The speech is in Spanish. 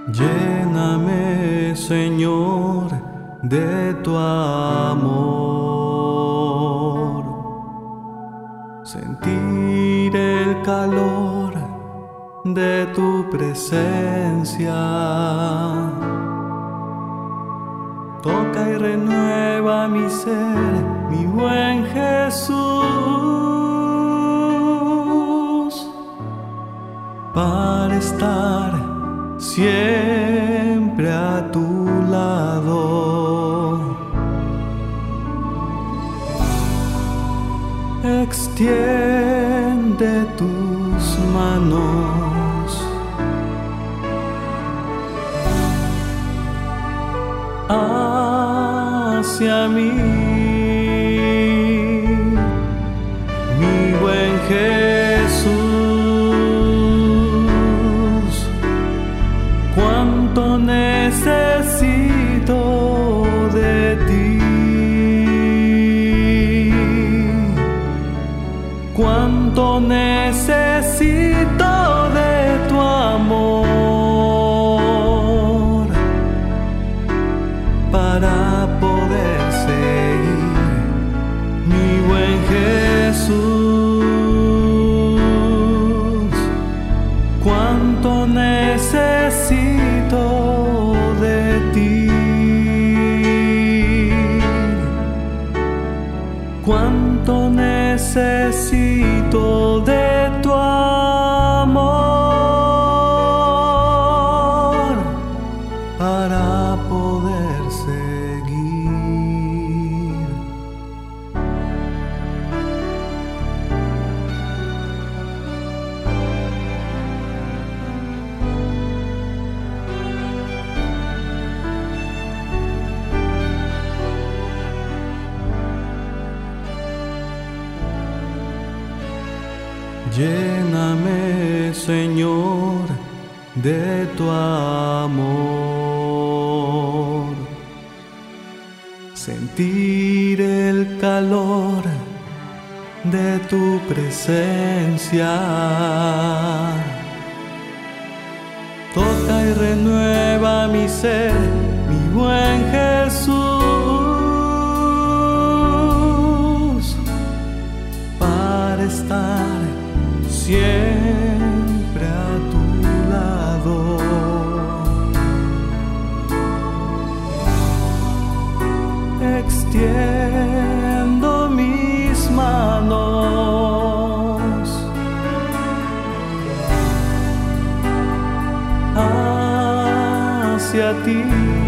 Lléname, Señor, de tu amor, sentir el calor de tu presencia. Toca y renueva mi ser, mi buen Jesús, para estar siempre a tu lado. Extiende tus manos hacia mí, mi buen Jesús. Cuánto necesito de ti, cuánto necesito de tu amor para poder seguir, mi buen Jesús. Cuánto necesito de ti, cuánto necesito de tu amor para poder seguir. Lléname, Señor, de tu amor, sentir el calor de tu presencia. Toca y renueva mi ser, mi buen Jesús, para estar siempre a tu lado. Extiendo mis manos hacia ti.